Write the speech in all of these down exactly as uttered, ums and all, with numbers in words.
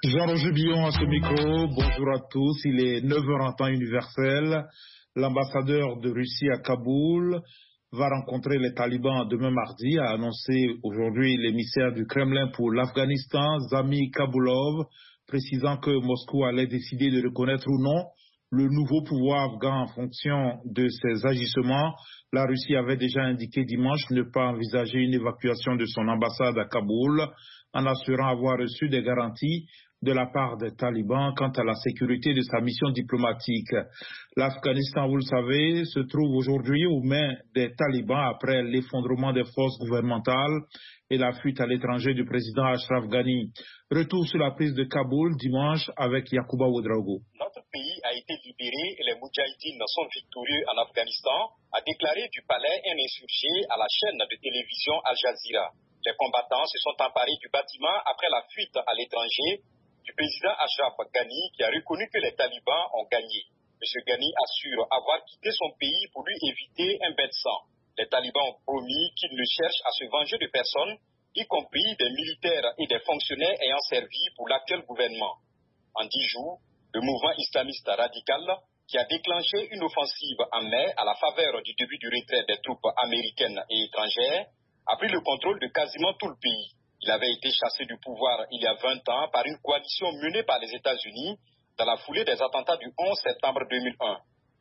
Jean-Roger Billon à ce micro, bonjour à tous, il est neuf heures en temps universel. L'ambassadeur de Russie à Kaboul va rencontrer les talibans demain mardi, a annoncé aujourd'hui l'émissaire du Kremlin pour l'Afghanistan, Zami Kaboulov, précisant que Moscou allait décider de reconnaître ou non le nouveau pouvoir afghan en fonction de ses agissements. La Russie avait déjà indiqué dimanche ne pas envisager une évacuation de son ambassade à Kaboul, en assurant avoir reçu des garanties de la part des talibans quant à la sécurité de sa mission diplomatique. L'Afghanistan, vous le savez, se trouve aujourd'hui aux mains des talibans après l'effondrement des forces gouvernementales et la fuite à l'étranger du président Ashraf Ghani. Retour sur la prise de Kaboul dimanche avec Yacouba Ouedraogo. Notre pays a été libéré et les Moudjahidines sont victorieux en Afghanistan, a déclaré du palais un insurgé à la chaîne de télévision Al Jazeera. Les combattants se sont emparés du bâtiment après la fuite à l'étranger du président Ashraf Ghani, qui a reconnu que les talibans ont gagné. M. Ghani assure avoir quitté son pays pour lui éviter un bain de sang. Les talibans ont promis qu'ils ne cherchent à se venger de personne, y compris des militaires et des fonctionnaires ayant servi pour l'actuel gouvernement. En dix jours, le mouvement islamiste radical, qui a déclenché une offensive en mai à la faveur du début du retrait des troupes américaines et étrangères, a pris le contrôle de quasiment tout le pays. Il avait été chassé du pouvoir il y a vingt ans par une coalition menée par les États-Unis dans la foulée des attentats du onze septembre deux mille un.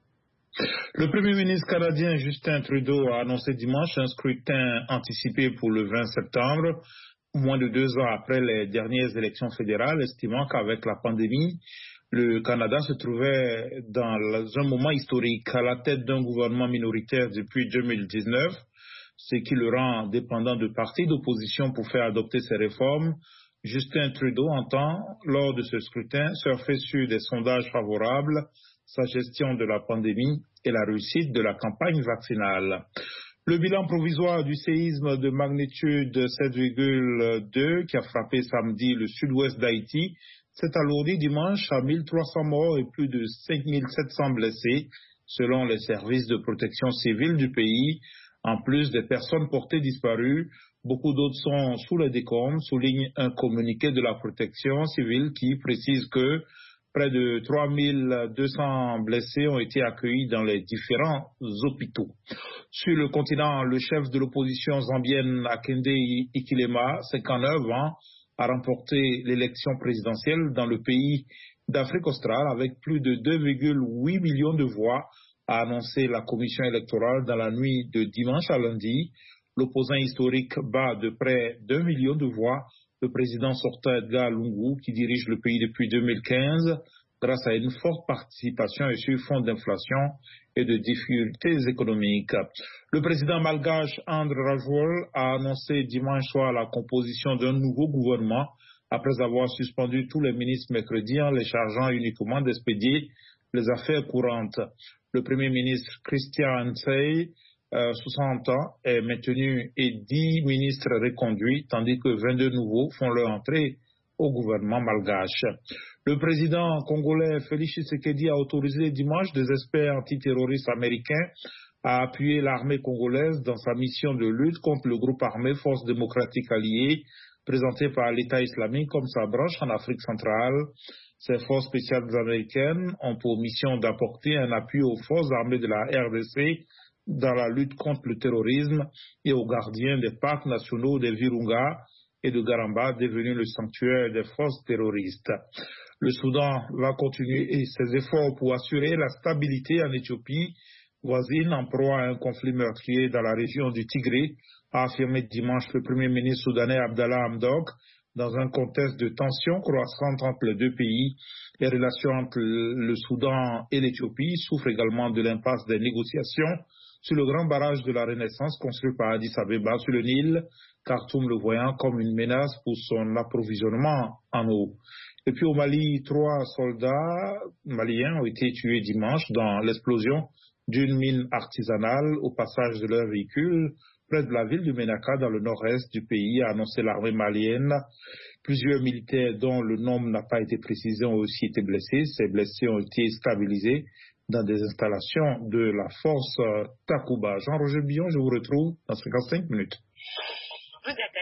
Le Premier ministre canadien Justin Trudeau a annoncé dimanche un scrutin anticipé pour le vingt septembre, moins de deux ans après les dernières élections fédérales, estimant qu'avec la pandémie, le Canada se trouvait dans un moment historique à la tête d'un gouvernement minoritaire depuis deux mille dix-neuf, ce qui le rend dépendant de partis d'opposition pour faire adopter ces réformes. Justin Trudeau entend, lors de ce scrutin, surfer sur des sondages favorables, sa gestion de la pandémie et la réussite de la campagne vaccinale. Le bilan provisoire du séisme de magnitude sept virgule deux qui a frappé samedi le sud-ouest d'Haïti s'est alourdi dimanche à mille trois cents morts et plus de cinq mille sept cents blessés, selon les services de protection civile du pays. En plus des personnes portées disparues, beaucoup d'autres sont sous les décombres, souligne un communiqué de la protection civile qui précise que près de trois mille deux cents blessés ont été accueillis dans les différents hôpitaux. Sur le continent, le chef de l'opposition zambienne Hakainde Hichilema, cinquante-neuf ans, a remporté l'élection présidentielle dans le pays d'Afrique australe avec plus de deux virgule huit millions de voix, a annoncé la commission électorale dans la nuit de dimanche à lundi. L'opposant historique bat de près d'un million de voix le président sortant Edgar Lungu, qui dirige le pays depuis deux mille quinze, grâce à une forte participation et sur fond d'inflation et de difficultés économiques. Le président malgache André Rajol a annoncé dimanche soir la composition d'un nouveau gouvernement après avoir suspendu tous les ministres mercredi en les chargeant uniquement d'expédier les affaires courantes. Le Premier ministre Christian Ansei, euh, soixante ans, est maintenu et dix ministres reconduits, tandis que vingt-deux nouveaux font leur entrée au gouvernement malgache. Le président congolais Félix Tshisekedi a autorisé dimanche des experts antiterroristes américains à appuyer l'armée congolaise dans sa mission de lutte contre le groupe armé Forces démocratiques alliées, présenté par l'État islamique comme sa branche en Afrique centrale. Ces forces spéciales américaines ont pour mission d'apporter un appui aux forces armées de la R D C dans la lutte contre le terrorisme et aux gardiens des parcs nationaux des Virunga et de Garamba, devenus le sanctuaire des forces terroristes. Le Soudan va continuer ses efforts pour assurer la stabilité en Éthiopie, voisine en proie à un conflit meurtrier dans la région du Tigré, a affirmé dimanche le Premier ministre soudanais Abdallah Hamdok. Dans un contexte de tensions croissantes entre les deux pays, les relations entre le Soudan et l'Éthiopie souffrent également de l'impasse des négociations sur le grand barrage de la Renaissance construit par Addis Abeba sur le Nil, Khartoum le voyant comme une menace pour son approvisionnement en eau. Et puis au Mali, trois soldats maliens ont été tués dimanche dans l'explosion d'une mine artisanale au passage de leur véhicule près de la ville de Ménaka, dans le nord-est du pays, a annoncé l'armée malienne. Plusieurs militaires dont le nombre n'a pas été précisé ont aussi été blessés. Ces blessés ont été stabilisés dans des installations de la force Takuba. Jean-Roger Billon, je vous retrouve dans cinquante-cinq minutes.